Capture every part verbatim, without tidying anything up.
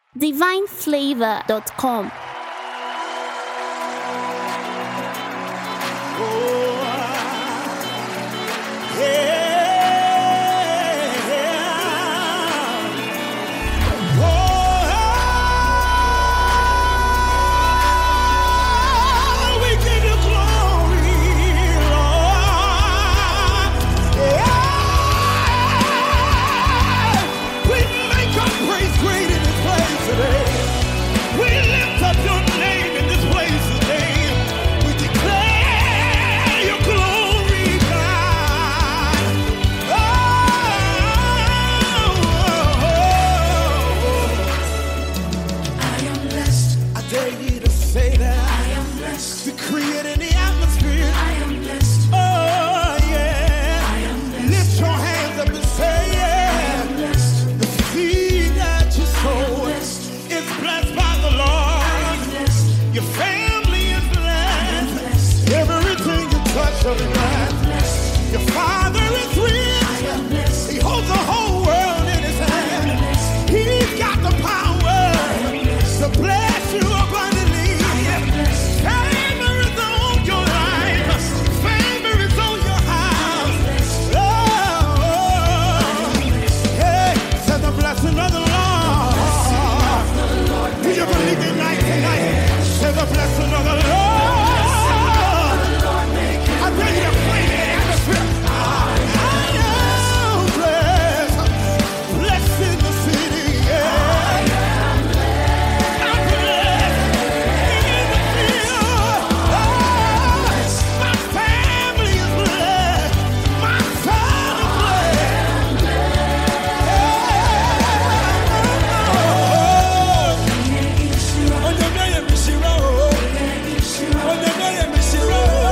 divine flavor dot com. Your Father is rich. He holds the whole world in his hand. He's got the power to bless you abundantly. Favor is on your life. Favor is on your house. Oh, hey, say the blessing of the Lord. Do you believe it night tonight? Say the blessing of the Lord. I tell you to play the atmosphere. I am blessed, blessed in the city. Yeah. I am blessed, I'm blessed in the field. Oh, my family is blessed, my son is blessed. Oh, on your name, Mishiro. On your name, Mishiro.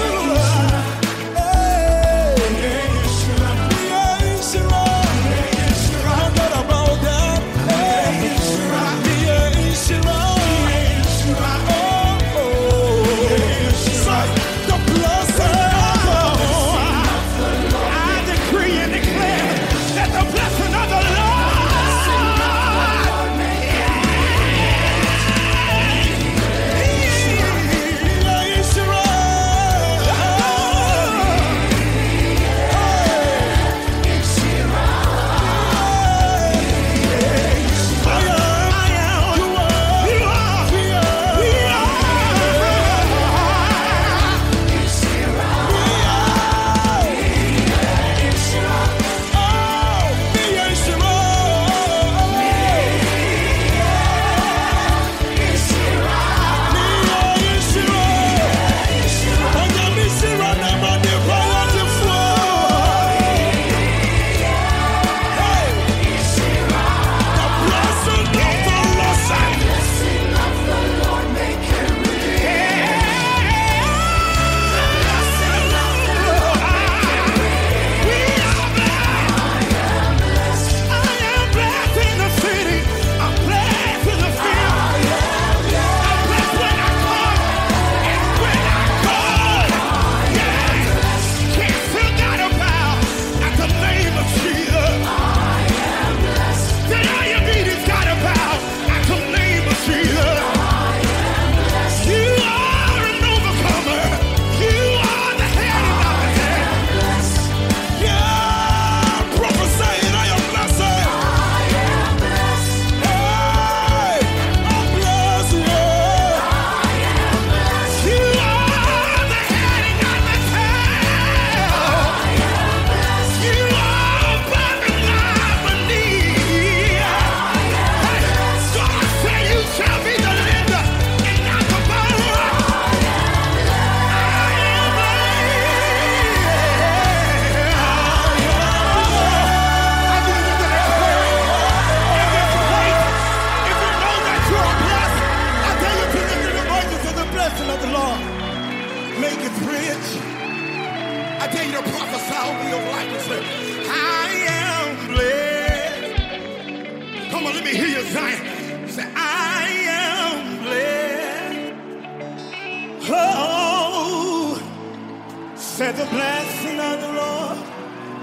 Said the blessing of the Lord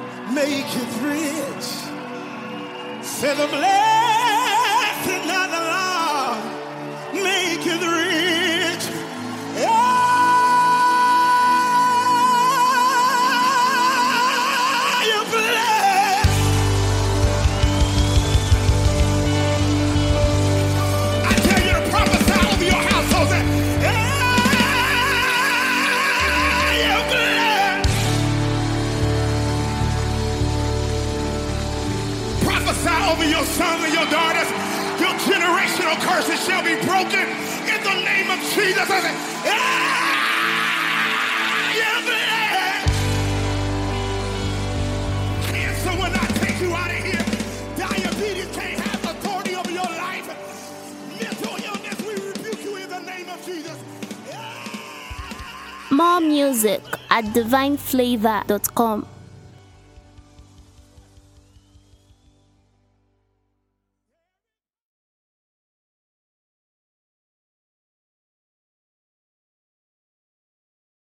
maketh rich. Said the blessing of the Lord your daughters. Your generational curses shall be broken in the name of Jesus. I say, ah, yeah, man. Cancer will not take you out of here. Diabetes can't have authority over your life. Mental illness, we rebuke you in the name of Jesus. More music at divine flavor dot com.